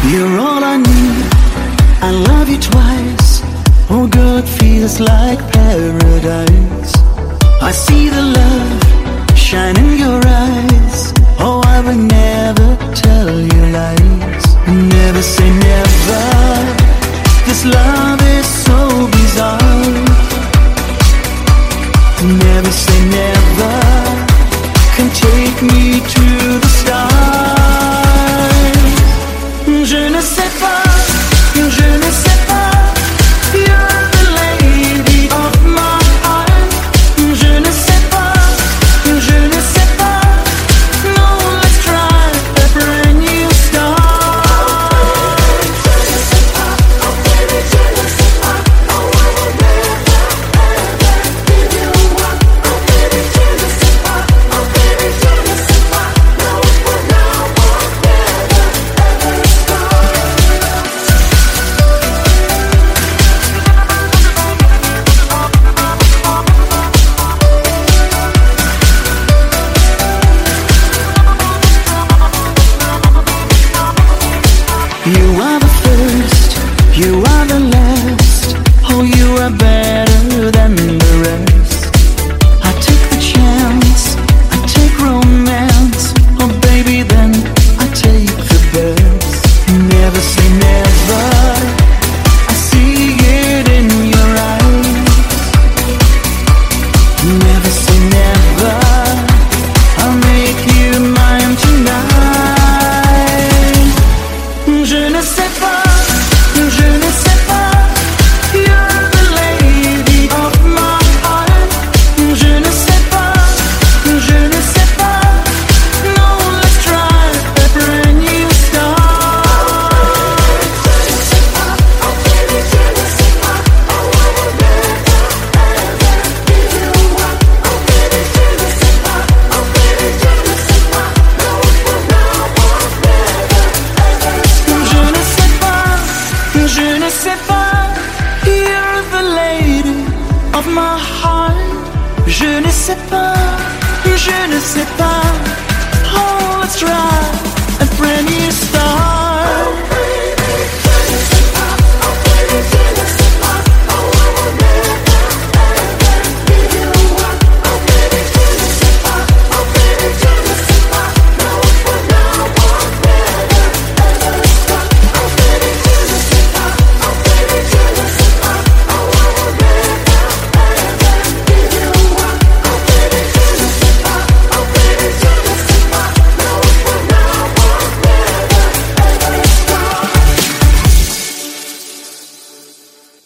You're all I need, I love you twice. Oh girl, it feels like paradise. I see the love shine in your eyes. Oh, I will never tell you lies. Never say never. This love is so bizarre. Never say never. Can take me to the stars. Je ne sais pas, je ne sais pas. You're the lady of my heart. Je ne sais pas, je ne sais pas. No, let's try a brand new start. Je ne sais pas, oh baby, je ne sais pas. Oh, I will never, ever give you up. Oh baby, je ne sais pas. Oh baby, je ne sais pas. No, it will not work, never, ever start. You are the first, you are the last. Oh, you are better than the rest. I take the chance, I take romance. Oh baby, then I take the best. Never say never. I see it in your eyes. Never say never. I'll make you mine tonight. Je ne sais pas, je ne sais pas. You're the lady of my heart. Je ne sais pas, je ne sais pas. No, let's try a brand new start. Je ne sais pas, oh baby, je ne sais pas. Oh, I will never, ever give you up. Oh baby, je ne sais pas. Oh baby, je ne sais pas. No, it will not work, never, ever start. Je ne sais pas, je ne sais pas. You're the lady of my heart. Je ne sais pas, je ne sais pas. Oh, let's try